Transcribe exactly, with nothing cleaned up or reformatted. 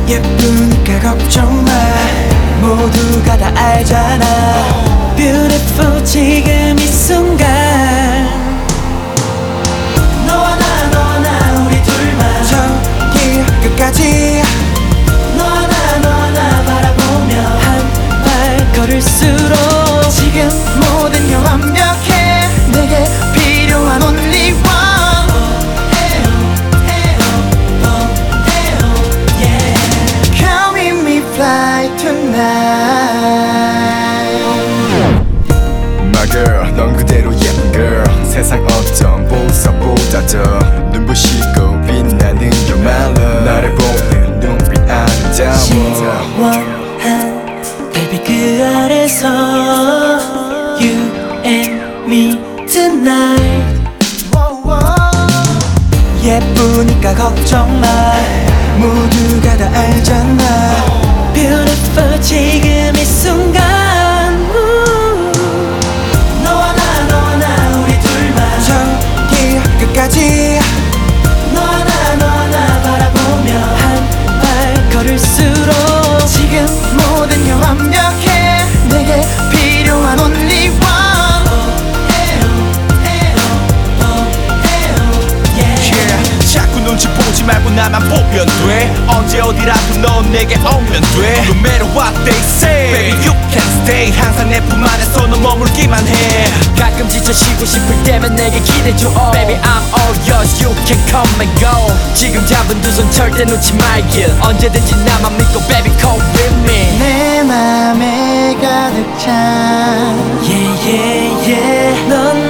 예쁘니까 걱정 마 모두가 다 알잖아 Beautiful 지금 이 순간 너와 나 너와 나 우리 둘만 저기 끝까지 너와 나 너와 나 바라보며 한 발 걸을수록 지금 모든 게 완벽해 내게 필요한 only one Come with me fly tonight My girl 넌 그대로 예쁜 girl 세상 어떤 보석보다 더 눈부시고 빛나는 You're my love 나를 보는 눈빛 아름다워 시원한 달빛 그 아래서 You and me tonight 예쁘니까 걱정 마 모두가 다 알잖아 Beautiful 지금 이 순간 너와 나 너와 나 우리 둘만 저기 끝까지 너와 나 너와 나 바라보며 한 발 걸을수록 지금 모든 게 완벽해 내게 필요한 only one 자꾸 눈치 보지 말고 나만 보면 돼 언제 어디라도 넌 내게 오면 돼 No matter what they say Baby you can stay 항상 내 품 안에서 너 머물기만 해 가끔 지쳐 쉬고 싶을 때면 내게 기대줘 oh. Baby I'm all yours You can come and go 지금 잡은 두 손 절대 놓지 말길 언제든지 나만 믿고 Baby come with me 내 맘에 가득 찬 Yeah yeah yeah 넌